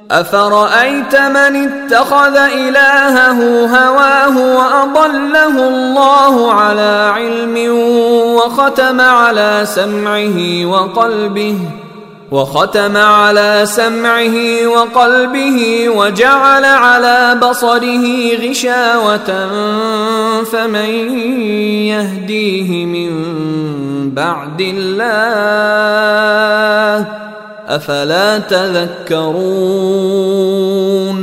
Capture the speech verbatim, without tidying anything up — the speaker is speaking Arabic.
أفرأيت من اتخذ إلهه هواه وأضله الله على علم وختم على سمعه وقلبه وختم على سمعه وقلبه وجعل على بصره غشاوة فمن يهديه من بعد الله أفلا تذكرون